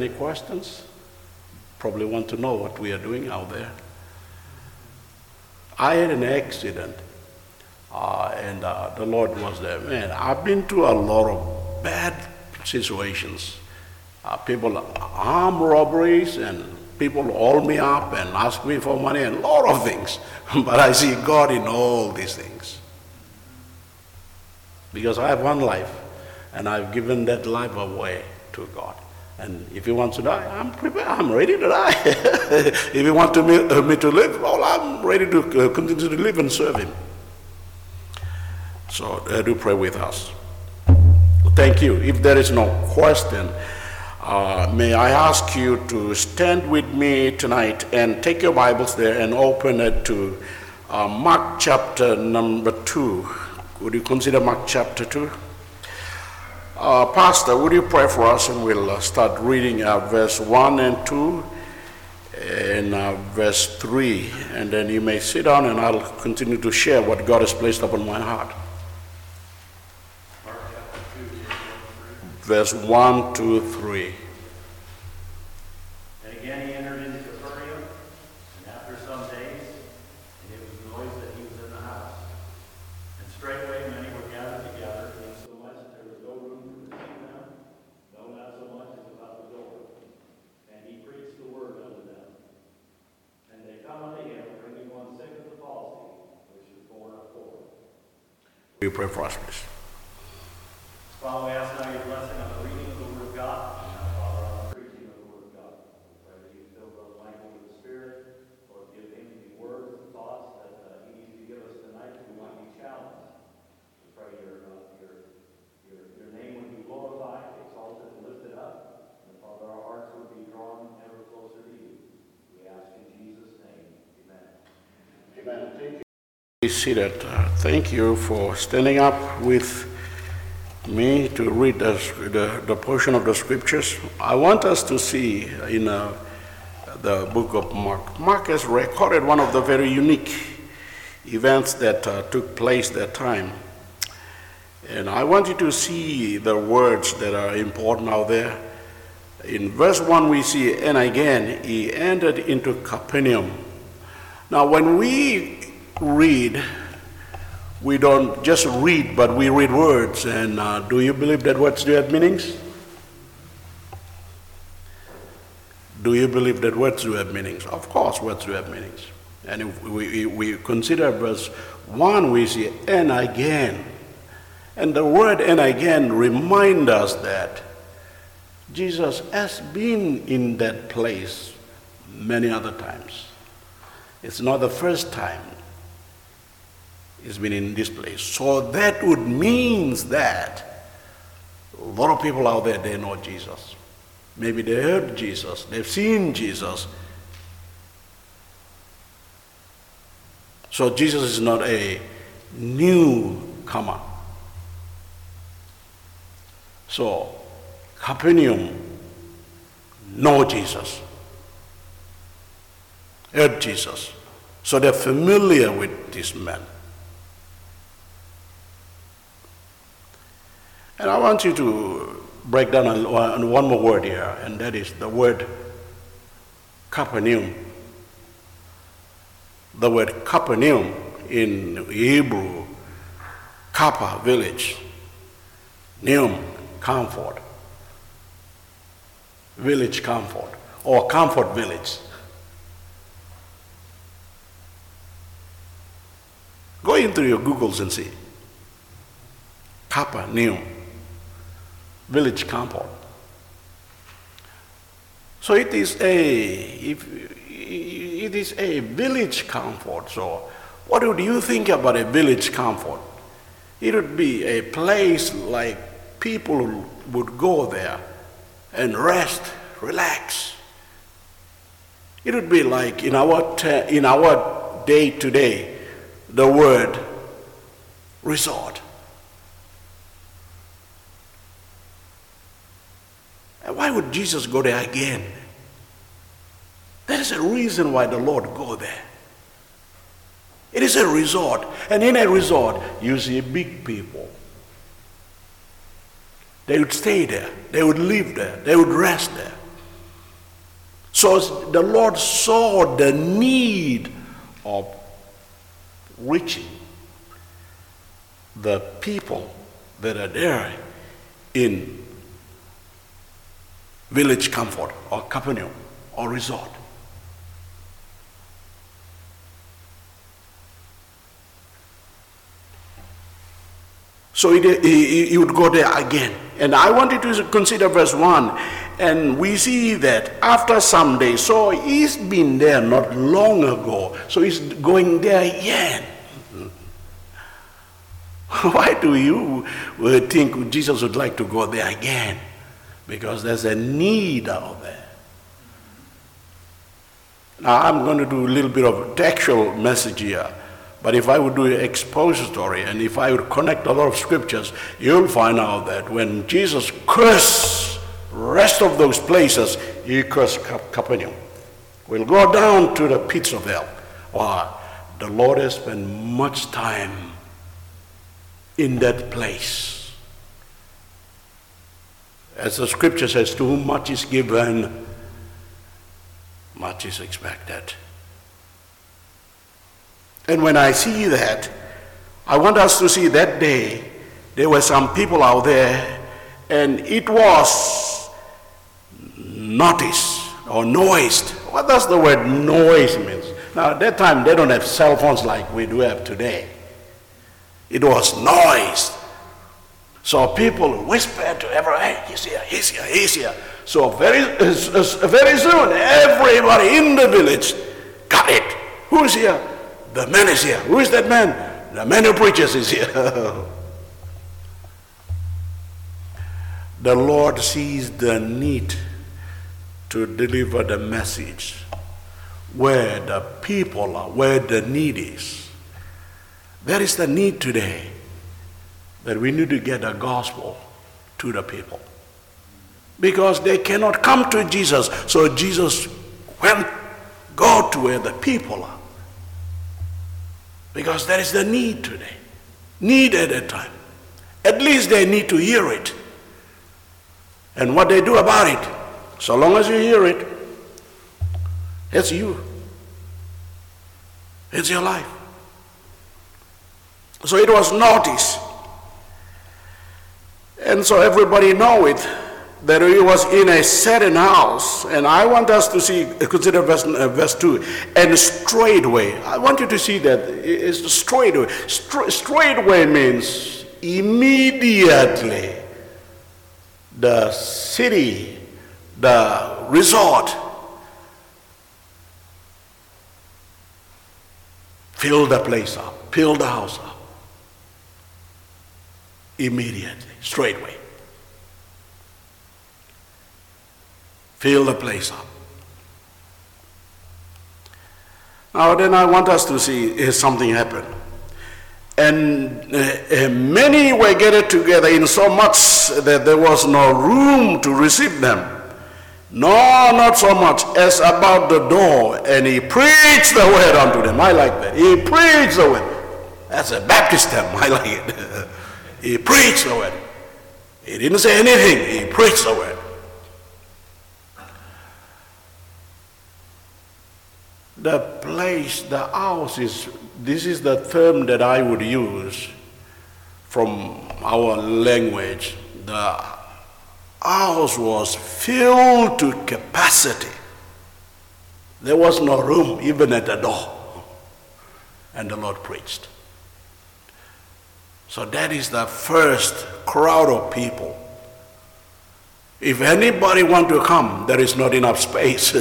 any questions? Probably want to know what we are doing out there. I had an accident, and the Lord was there. Man, I've been through a lot of bad situations. People armed robberies, and people hold me up and ask me for money, and a lot of things. But I see God in all these things. Because I have one life, and I've given that life away to God. And if He wants to die, I'm prepared. I'm ready to die. If He wants me to live, well, I'm ready to continue to live and serve Him. So do pray with us. Thank you. If there is no question, may I ask you to stand with me tonight and take your Bibles there and open it to Mark chapter number 2. Would you consider Mark chapter 2? Pastor, would you pray for us, and we'll start reading verse 1 and 2 and verse 3. And then you may sit down and I'll continue to share what God has placed upon my heart. Mark chapter 2, verse 1, 2, 3. And again he entered into Capernaum, and after some days, and it was noised that he was in the house. And straightway many were gathered together, insomuch that there was no room to receive them, no, not so much as about the door. And he preached the word unto them. And they come unto him, bringing one sick of the palsy, which is borne of four. Will you pray for us, please? Father, we ask now your blessing on the reading of the Word of God, and now, Father, on the preaching of the Word of God. We pray that you fill Brother Michael with the Spirit, Lord, give him the words and thoughts that he needs to give us tonight, that we might be challenged. We pray your name would be glorified, exalted, and lifted up, and Father, our hearts would be drawn ever closer to you. We ask in Jesus' name, amen. Amen. Thank you. Be seated. Thank you for standing up with me to read the portion of the scriptures. I want us to see in the book of Mark. Mark has recorded one of the very unique events that took place that time. And I want you to see the words that are important out there. In verse 1 we see, and again he entered into Capernaum. Now when we read, we don't just read, but we read words. And do you believe that words do have meanings? Do you believe that words do have meanings? Of course, words do have meanings. And if we consider verse 1, we see, and again. And the word and again remind us that Jesus has been in that place many other times. It's not the first time He's been in this place. So that would mean that a lot of people out there, they know Jesus. Maybe they heard Jesus, they've seen Jesus. So Jesus is not a newcomer. So Capernaum know Jesus, heard Jesus. So they're familiar with this man. And I want you to break down on one more word here, and that is the word Capernaum. The word Capernaum in Hebrew, Kappa, village, Neum, comfort, village comfort, or comfort village. Go into your Googles and see. Capernaum, village comfort. So it is a village comfort. So what would you think about a village comfort? It would be a place like people would go there and rest, relax. It would be like in our day today, the word resort. And why would Jesus go there again? There is a reason why the Lord go there. It is a resort, and in a resort, you see big people. They would stay there, they would live there, they would rest there. So the Lord saw the need of reaching the people that are there in Village Comfort or Capernaum or Resort. So he would go there again. And I wanted to consider verse 1. And we see that after some days, so he's been there not long ago. So he's going there again. Why do you think Jesus would like to go there again? Because there's a need out there. Now I'm going to do a little bit of textual message here. But if I would do expository and if I would connect a lot of scriptures, you'll find out that when Jesus cursed rest of those places, he cursed Capernaum. We'll go down to the pits of hell. Wow, the Lord has spent much time in that place. As the scripture says, to whom much is given, much is expected. And when I see that, I want us to see that day, there were some people out there, and it was noticed or noised. What does the word noise mean? Now, at that time, they don't have cell phones like we do have today. It was noised. So people whispered to everyone, hey, he's here, he's here, he's here. So very soon, everybody in the village got it. Who's here? The man is here. Who is that man? The man who preaches is here. The Lord sees the need to deliver the message where the people are, where the need is. There is the need today that we need to get the gospel to the people. Because they cannot come to Jesus. So Jesus went, go to where the people are. Because there is the need today. Need at a time. At least they need to hear it. And what they do about it, so long as you hear it, it's you. It's your life. So it was noticed. And so everybody know it, that he was in a certain house. And I want us to see, consider verse 2. And straightway, I want you to see that it's straightway. Straightway means immediately. The city, the resort, filled the place up, filled the house up. Immediately, straightway. Fill the place up. Now then I want us to see something happen. And many were gathered together in so much that there was no room to receive them. No, not so much as about the door. And he preached the word unto them. I like that. He preached the word. That's a Baptist term. I like it. He preached the word. He didn't say anything. He preached the word. The place, the house is, this is the term that I would use from our language. The house was filled to capacity. There was no room even at the door. And the Lord preached. So that is the first crowd of people. If anybody want to come, there is not enough space.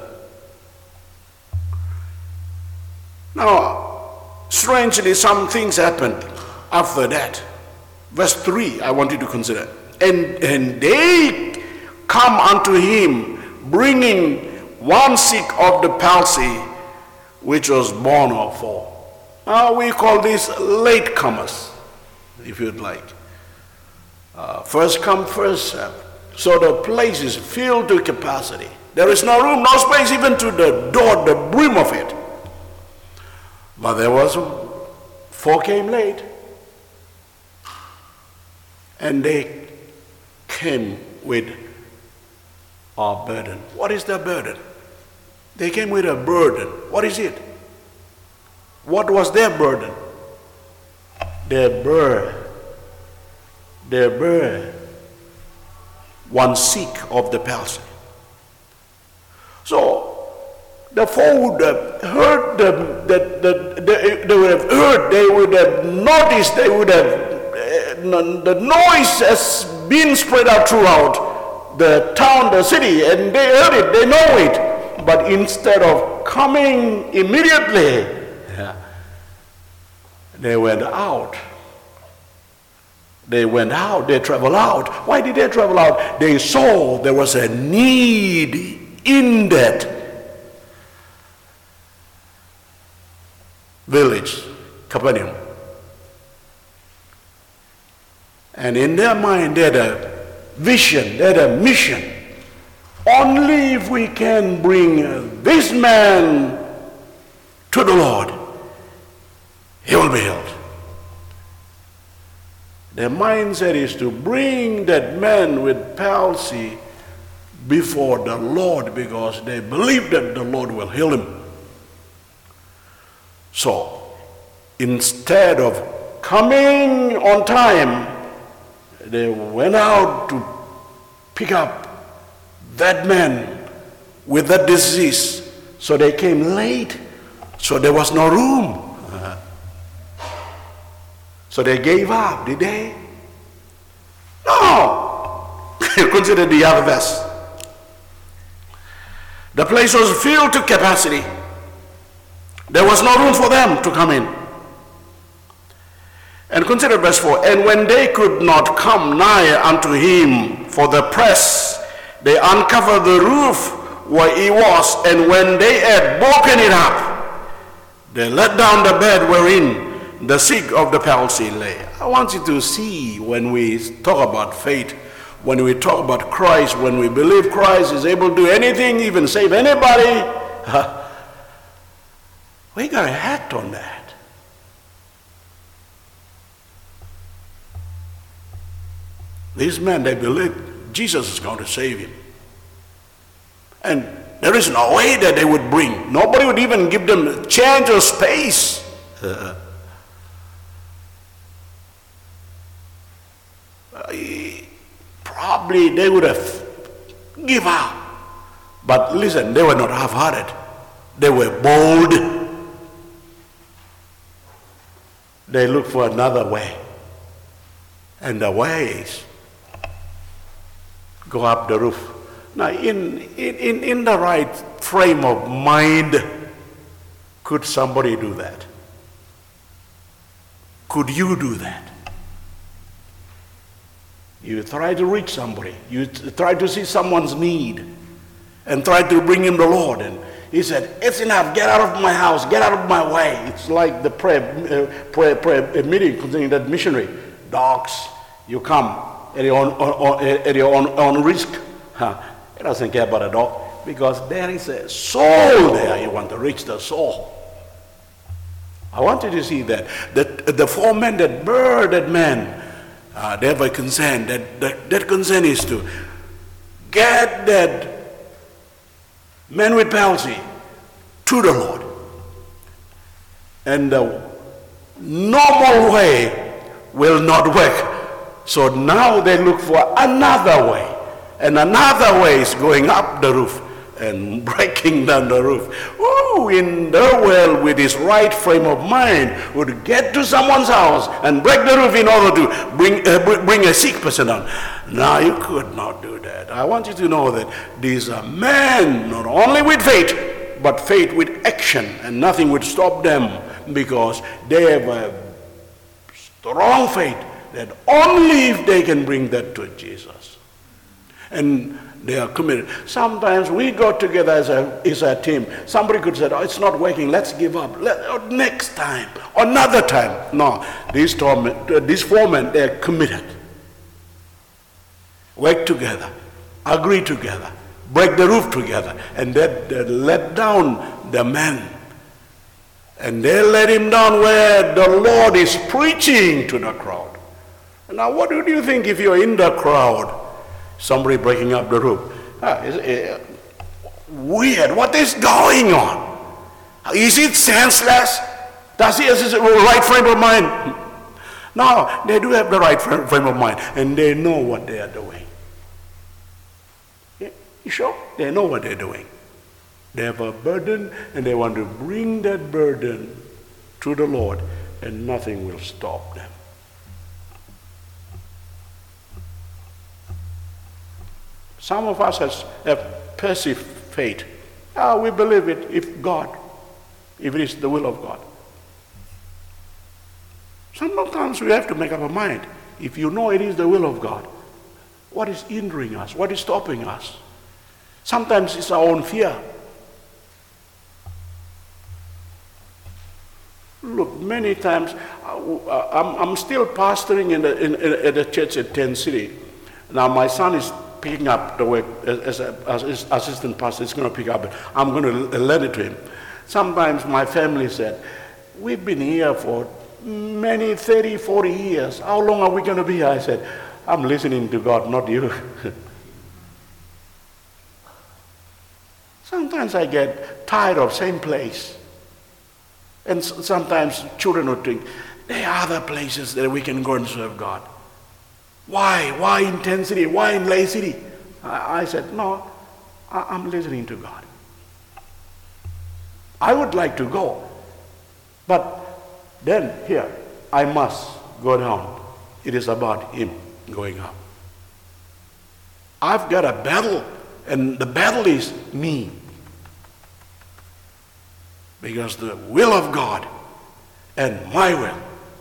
Now, strangely, some things happened after that. Verse 3, I want you to consider. And they come unto him, bringing one sick of the palsy, which was born of 4. Now, we call these latecomers, if you'd like. First come, first serve. So the place is filled to capacity. There is no room, no space even to the door, the brim of it. But there was 4 came late. And they came with a burden. What is the burden? They came with a burden. What is it? What was their burden? Their bird, one sick of the palsy. So the four would have heard they would have heard, they would have noticed, they would have the noise has been spread out throughout the town, the city, and they heard it, they know it. But instead of coming immediately, they went out. They went out, they traveled out. Why did they travel out? They saw there was a need in that village, Capernaum. And in their mind, they had a vision, they had a mission. Only if we can bring this man to the Lord, he will be healed. Their mindset is to bring that man with palsy before the Lord because they believe that the Lord will heal him. So, instead of coming on time, they went out to pick up that man with that disease. So they came late, so there was no room. So they gave up, did they? No! Consider the other verse. The place was filled to capacity. There was no room for them to come in. And consider verse 4. And when they could not come nigh unto him for the press, they uncovered the roof where he was, and when they had broken it up, they let down the bed wherein the sick of the palsy lay. I want you to see, when we talk about faith, when we talk about Christ, when we believe Christ is able to do anything, even save anybody, we got to act on that. These men, they believe Jesus is going to save him. And there is no way that they would bring. Nobody would even give them a chance or space. Probably they would have given up. But listen, they were not half-hearted. They were bold. They looked for another way. And the way is go up the roof. Now, in the right frame of mind, could somebody do that? Could you do that? You try to reach somebody. You try to see someone's need and try to bring him the Lord. And he said, it's enough. Get out of my house. Get out of my way. It's like the prayer meeting concerning that missionary. Dogs, you come at your own risk. He doesn't care about a dog because there is a soul there. You want to reach the soul. I want you to see that the four men that buried that man, they have a concern. That concern is to get that man with palsy to the Lord. And the normal way will not work. So now they look for another way. And another way is going up the roof and breaking down the roof. Who in the world with his right frame of mind would get to someone's house and break the roof in order to bring a sick person down? No, you could not do that. I want you to know that these are men not only with faith, but faith with action, and nothing would stop them because they have a strong faith that only if they can bring that to Jesus. And they are committed. Sometimes we go together as a team. Somebody could say, oh, it's not working, let's give up. Next time, another time. No, these four men, they're committed. Work together, agree together, break the roof together, and they let down the man. And they let him down where the Lord is preaching to the crowd. Now, what do you think if you're in the crowd? Somebody breaking up the roof. weird. What is going on? Is it senseless? Does he have the right frame of mind? No, they do have the right frame of mind, and they know what they are doing. Yeah, you sure? They know what they're doing. They have a burden, and they want to bring that burden to the Lord, and nothing will stop them. Some of us have passive faith. We believe it if it is the will of God. Sometimes we have to make up our mind. If you know it is the will of God, what is hindering us? What is stopping us? Sometimes it's our own fear. Look, many times I'm still pastoring at the church at Tent City. Now my son is picking up the work as assistant pastor. He's going to pick up. I'm going to lend it to him. Sometimes my family said, we've been here for many 30, 40 years. How long are we going to be here? I said, I'm listening to God, not you. Sometimes I get tired of same place. And sometimes children would think, there are other places that we can go and serve God. Why? Why in Tent City? Why in Lay City? I said, no, I'm listening to God. I would like to go. But then here, I must go down. It is about him going up. I've got a battle, and the battle is me. Because the will of God and my will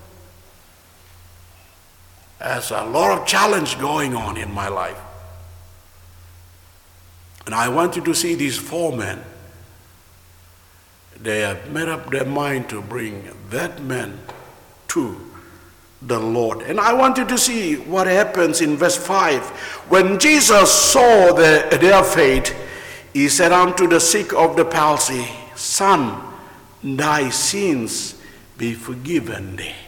has a lot of challenge going on in my life. And I want you to see these 4 men. They have made up their mind to bring that man to the Lord. And I want you to see what happens in verse 5. When Jesus saw their faith, he said unto the sick of the palsy, Son, thy sins be forgiven thee.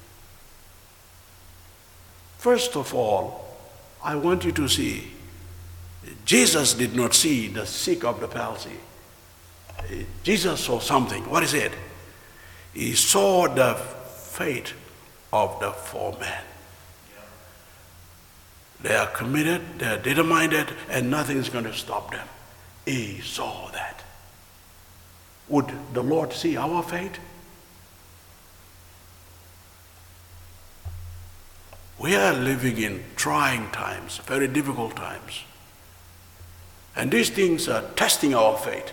First of all, I want you to see, Jesus did not see the sick of the palsy. Jesus saw something. What is it? He saw the faith of the 4 men. They are committed, they are determined, and nothing is going to stop them. He saw that. Would the Lord see our faith? We are living in trying times, very difficult times. And these things are testing our faith.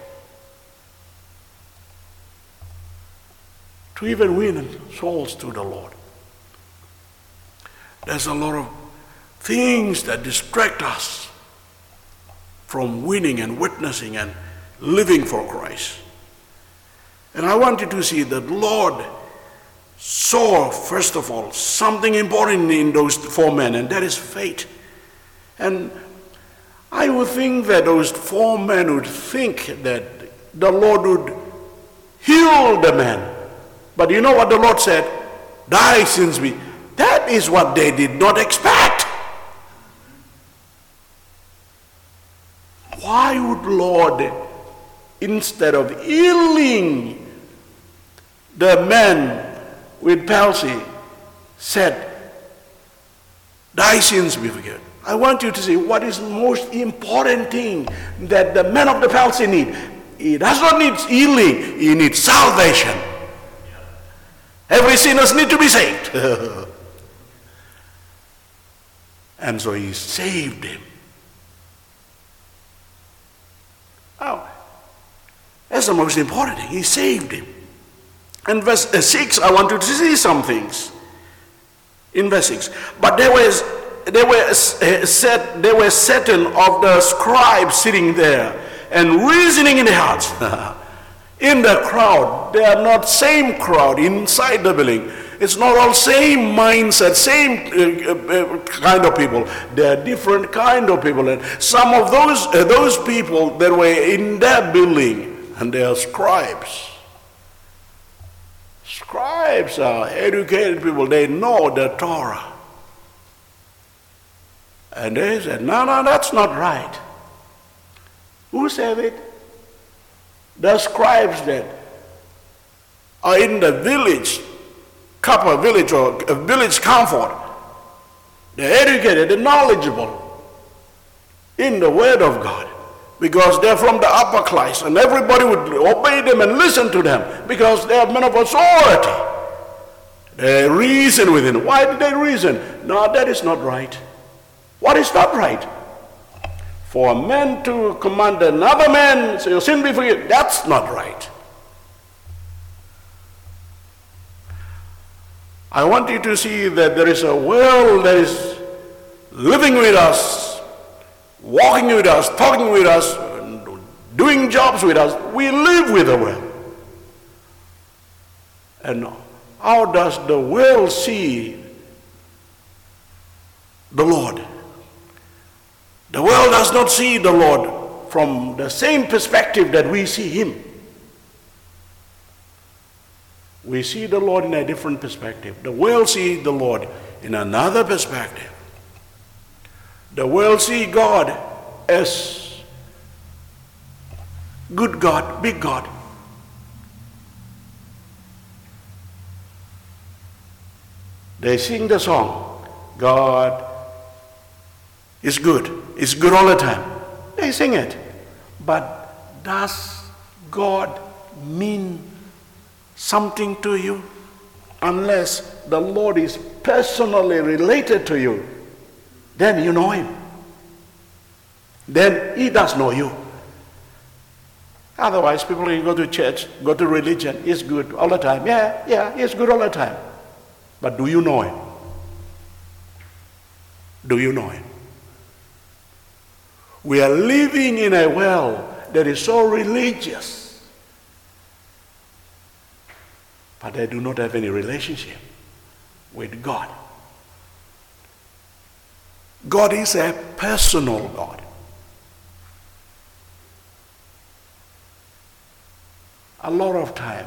To even win souls to the Lord. There's a lot of things that distract us from winning and witnessing and living for Christ. And I want you to see that the Lord saw, first of all, something important in those 4 men, and that is faith. And I would think that those 4 men would think that the Lord would heal the man. But you know what the Lord said? Thy sins be. That is what they did not expect. Why would Lord, instead of healing the man with palsy, said, thy sins be forgiven? I want you to see what is the most important thing that the man of the palsy needs. He does not need healing, he needs salvation. Every sinner needs to be saved. And so he saved him. Oh, that's the most important thing. He saved him. In verse 6, I want you to see some things. In verse 6. But there were certain of the scribes sitting there and reasoning in their hearts. In the crowd, they are not same crowd inside the building. It's not all same mindset, same kind of people. They are different kind of people. And some of those people that were in that building, and they are scribes. Scribes are educated people. They know the Torah. And they said, no, that's not right. Who said it? the scribes that are in the village, Kappa village or village comfort, they're educated, they're knowledgeable in the Word of God because they're from the upper class and everybody would obey them and listen to them because they are men of authority. They reason within. Why did they reason? No, that is not right. What is not right? For a man to command another man, say, your sin be forgiven, that's not right. I want you to see that there is a world that is living with us, walking with us, talking with us, doing jobs with us. We live with the world. And how does the world see the Lord? The world does not see the Lord from the same perspective that we see him. We see the Lord in a different perspective. The world sees the Lord in another perspective. The world sees God as good God, big God. They sing the song, God is good. It's good all the time. They sing it. But does God mean something to you? Unless the Lord is personally related to you, then you know him. Then he does know you. Otherwise, people can go to church, go to religion, it's good all the time. Yeah, it's good all the time. But do you know him? Do you know him? We are living in a world that is so religious, but they do not have any relationship with God. God is a personal God. A lot of time,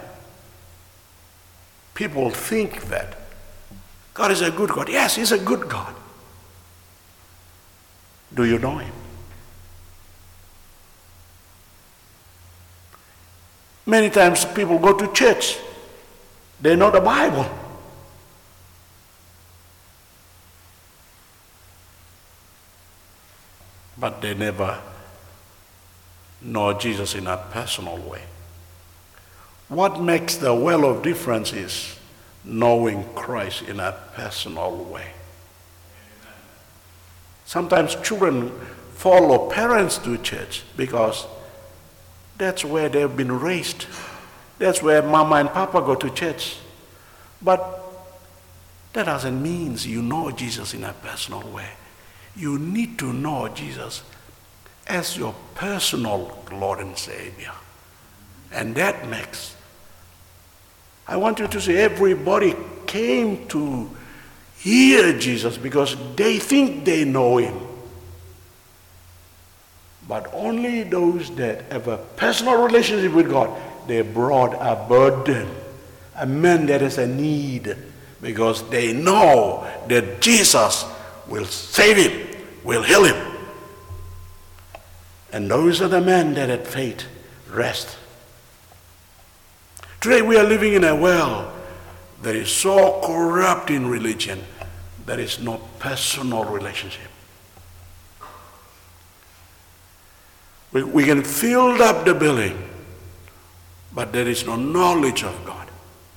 people think that God is a good God. Yes, he's a good God. Do you know him? Many times people go to church, they know the Bible. But they never know Jesus in a personal way. What makes the world of difference is knowing Christ in a personal way. Sometimes children follow parents to church because that's where they've been raised. That's where mama and papa go to church. But that doesn't mean you know Jesus in a personal way. You need to know Jesus as your personal Lord and Savior. And that makes, I want you to see, everybody came to hear Jesus because they think they know him. But only those that have a personal relationship with God, they brought a burden, a man that has a need, because they know that Jesus will save him, will heal him. And those are the men that had faith, rest. Today we are living in a world that is so corrupt in religion, there is no personal relationship. We can fill up the building, but there is no knowledge of God.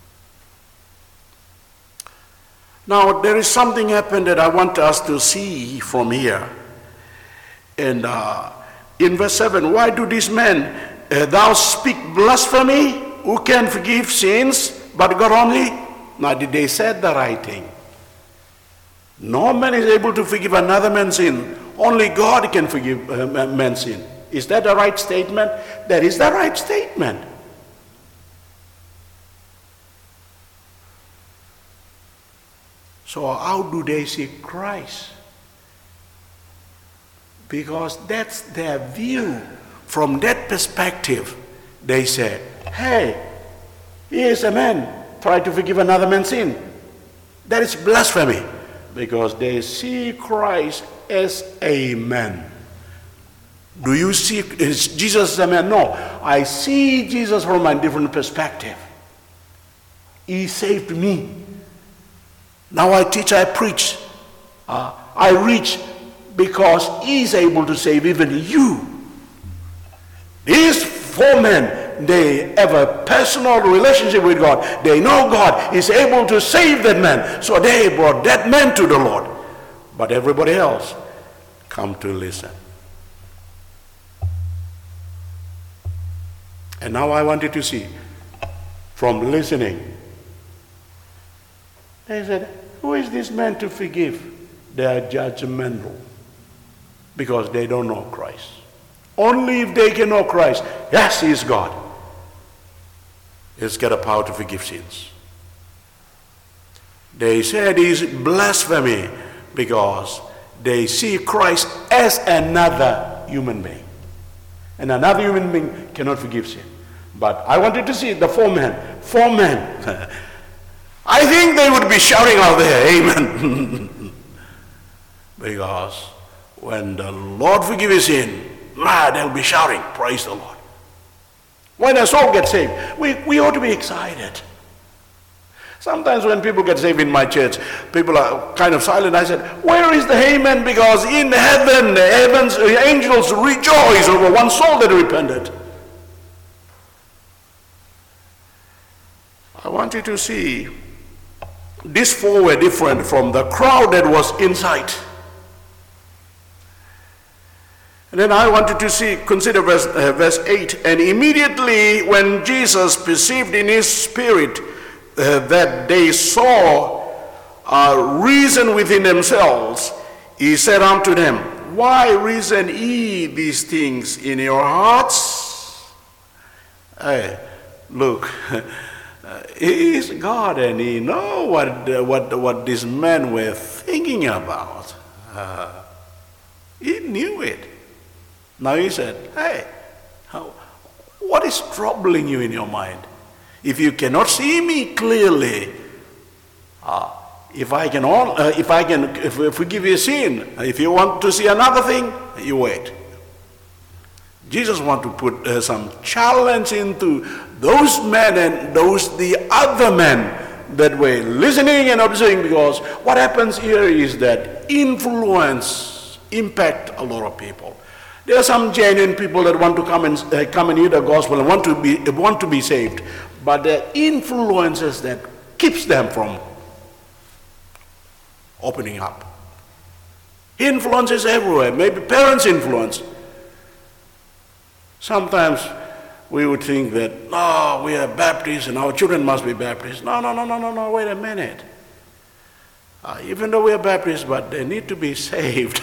Now, there is something happened that I want us to see from here. And in verse 7, why do these men, thou speak blasphemy? Who can forgive sins but God only? Now, did they say the right thing? No man is able to forgive another man's sin. Only God can forgive man's sin. Is that the right statement? That is the right statement. So how do they see Christ? Because that's their view. From that perspective, they said, hey, here is a man trying to forgive another man's sin. That is blasphemy. Because they see Christ as a man. Do you see Jesus as a man? No. I see Jesus from a different perspective. He saved me. Now I teach, I preach. I reach because he is able to save even you. These 4 men, they have a personal relationship with God. They know God is able to save that man. So they brought that man to the Lord. But everybody else come to listen. And now I want you to see, from listening, they said, who is this man to forgive? They are judgmental because they don't know Christ. Only if they can know Christ, yes, he is God. He's got a power to forgive sins. They said he's blasphemy because they see Christ as another human being. And another human being cannot forgive sin. But I wanted to see the 4 men. 4 men. I think they would be shouting out there, amen. Because when the Lord forgives sin, they'll be shouting, praise the Lord. When a soul gets saved, we ought to be excited. Sometimes when people get saved in my church, people are kind of silent. I said, where is the amen? Because in heaven, the angels rejoice over one soul that repented. I want you to see, these 4 were different from the crowd that was inside. And then I wanted to consider verse 8. And immediately when Jesus perceived in his spirit that they saw reason within themselves, he said unto them, why reason ye these things in your hearts? Hey, look, he is God and he knows what these men were thinking about. He knew it. Now he said, hey, what is troubling you in your mind? If you cannot see me clearly, if we give you a sin, if you want to see another thing, you wait. Jesus wants to put some challenge into those men and the other men that were listening and observing, because what happens here is that influence impact a lot of people. There are some genuine people that want to come and hear the gospel and want to be saved, but there are influences that keeps them from opening up. Influences everywhere, maybe parents' influence. Sometimes we would think that, we are Baptists and our children must be Baptists. No, wait a minute. Even though we are Baptists, but they need to be saved.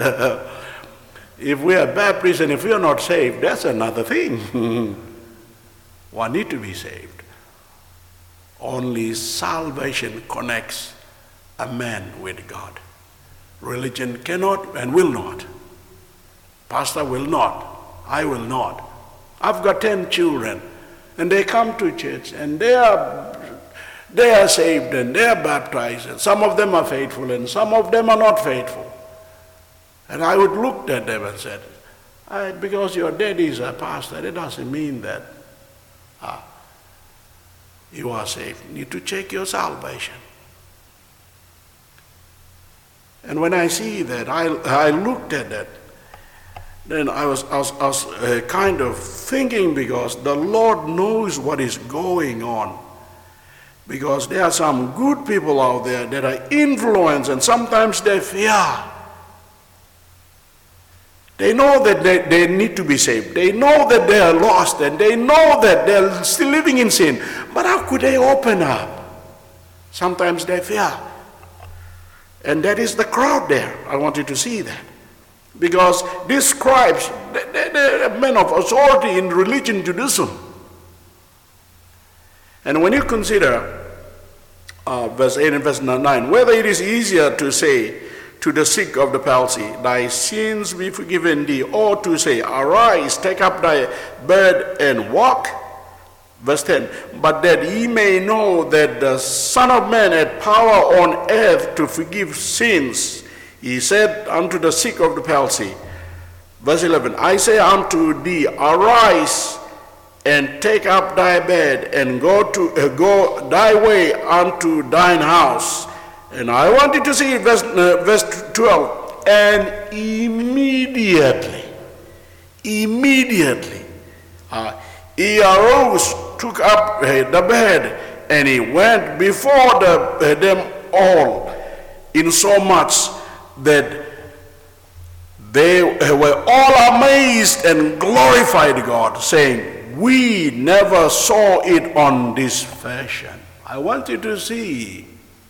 If we are Baptists and if we are not saved, that's another thing. One need to be saved. Only salvation connects a man with God. Religion cannot and will not. Pastor will not. I will not. I've got 10 children and they come to church and they are saved and they are baptized, and some of them are faithful and some of them are not faithful. And I would look at them and said, because your daddy is a pastor, that doesn't mean that you are saved. You need to check your salvation. And when I see that, I looked at that. Then I was kind of thinking, because the Lord knows what is going on. Because there are some good people out there that are influenced, and sometimes they fear. They know that they need to be saved. They know that they are lost, and they know that they are still living in sin. But how could they open up? Sometimes they fear. And that is the crowd there. I want you to see that. Because these scribes, they're men of authority in religion Judaism. And when you consider verse 8 and verse 9, whether it is easier to say to the sick of the palsy, thy sins be forgiven thee, or to say, arise, take up thy bed and walk. Verse 10, but that ye may know that the Son of Man had power on earth to forgive sins, he said unto the sick of the palsy, Verse 11, I say unto thee, arise and take up thy bed and go thy way unto thine house. And I want you to see verse 12. And immediately, he arose, took up the bed, and he went before them all, in so much that they were all amazed and glorified God, saying, we never saw it on this fashion. I want you to see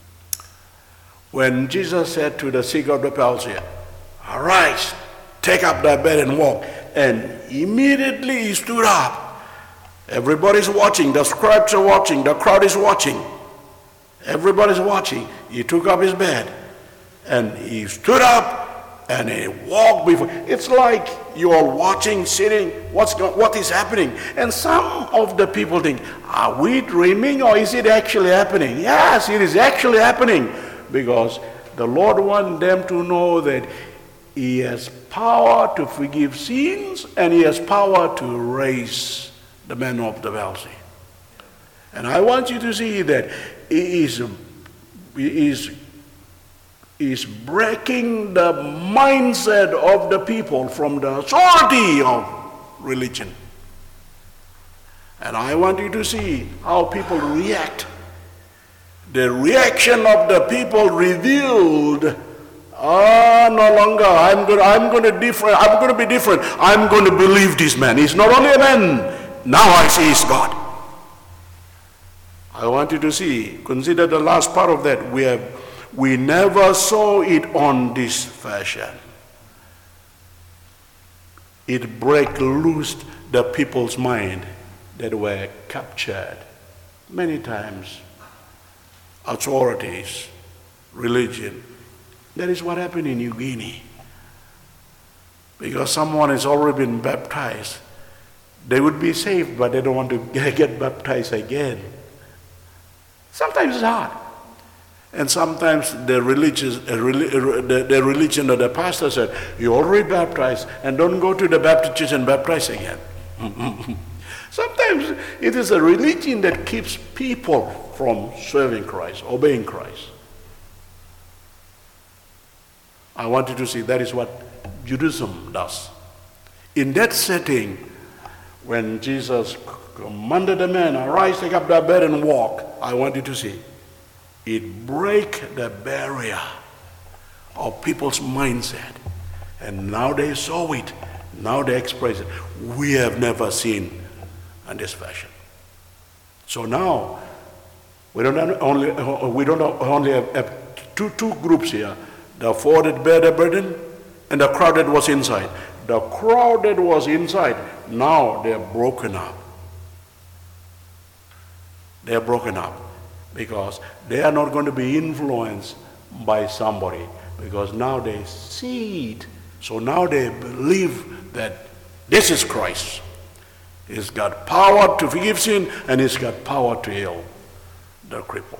when Jesus said to the sick of the palsy, arise, take up thy bed and walk. And immediately he stood up. Everybody's watching, the scribes are watching, the crowd is watching. Everybody's watching. He took up his bed and he stood up and he walked before. It's like you are watching, sitting, what is happening? And some of the people think, are we dreaming or is it actually happening? Yes, it is actually happening, because the Lord wants them to know that he has power to forgive sins and he has power to raise the man of the palsy. And I want you to see that he is breaking the mindset of the people from the authority of religion. And I want you to see how people react. The reaction of the people revealed, no longer, I'm going to be different. I'm going to believe this man. He's not only a man, now I see he's God. I want you to see, consider the last part of that. We never saw it on this fashion. It broke loose the people's mind that were captured many times. Authorities, religion. That is what happened in New Guinea. Because someone has already been baptized, they would be saved, but they don't want to get baptized again. Sometimes it's hard. And sometimes the religion of the pastor said, you already baptized, and don't go to the Baptist church and baptize again. Sometimes it is a religion that keeps people from serving Christ, obeying Christ. I want you to see that is what Judaism does. In that setting, when Jesus commanded the man, arise, take up thy bed and walk, I want you to see, it break the barrier of people's mindset. And now they saw it, now they express it. We have never seen in this fashion. So now, we don't only have two groups here. The four that bear the burden and the crowd that was inside. The crowd that was inside, now they're broken up. They're broken up because they are not going to be influenced by somebody, because now they see it. So now they believe that this is Christ. He's got power to forgive sin and he's got power to heal the cripple.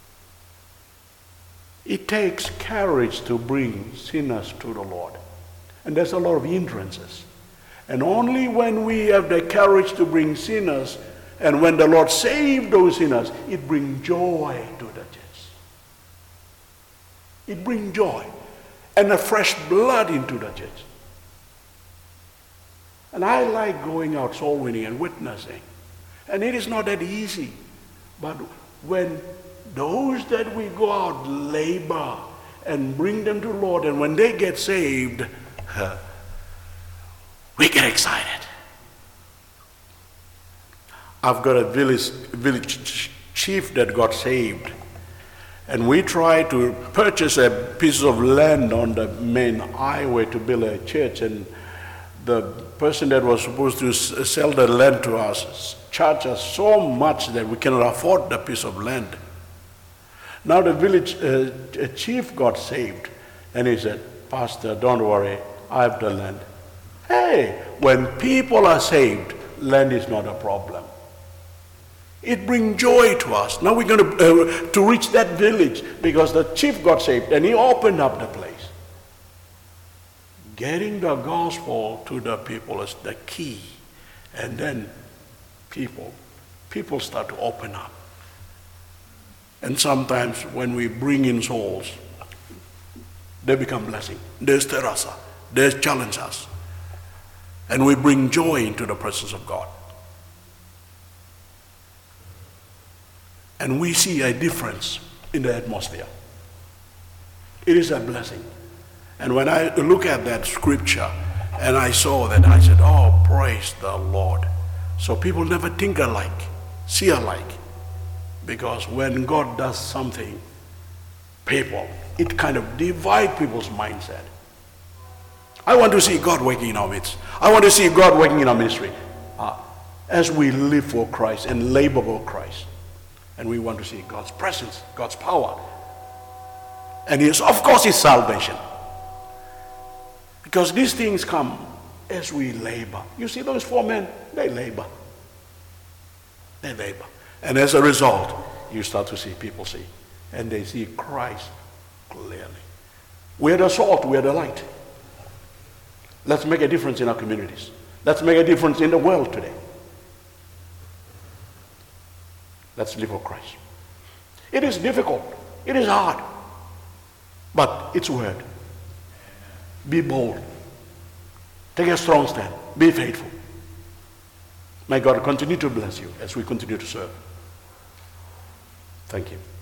It takes courage to bring sinners to the Lord. And there's a lot of hindrances. And only when we have the courage to bring sinners, and when the Lord saved those sinners, it brings joy to the church. It brings joy and a fresh blood into the church. And I like going out soul winning and witnessing. And it is not that easy. But when those that we go out labor and bring them to the Lord, and when they get saved, we get excited. I've got a village chief that got saved. And we tried to purchase a piece of land on the main highway to build a church. And the person that was supposed to sell the land to us charged us so much that we cannot afford the piece of land. Now the village chief got saved, and he said, Pastor, don't worry, I have the land. Hey, when people are saved, land is not a problem. It brings joy to us. Now we're going to reach that village because the chief got saved and he opened up the place. Getting the gospel to the people is the key. And then people start to open up. And sometimes when we bring in souls, they become blessing. They stir us up. They challenge us. And we bring joy into the presence of God. And we see a difference in the atmosphere. It is a blessing. And when I look at that scripture and I saw that, I said, oh, praise the Lord. So people never think alike, see alike. Because when God does something, it kind of divides people's mindset. I want to see God working in our midst. I want to see God working in our ministry. As we live for Christ and labor for Christ. And we want to see God's presence, God's power. And of course, His salvation. Because these things come as we labor. You see those 4 men, they labor. They labor. And as a result, you start to see people see. And they see Christ clearly. We're the salt, we're the light. Let's make a difference in our communities. Let's make a difference in the world today. Let's live for Christ. It is difficult. It is hard. But it's worth it. Be bold. Take a strong stand. Be faithful. May God continue to bless you as we continue to serve. Thank you.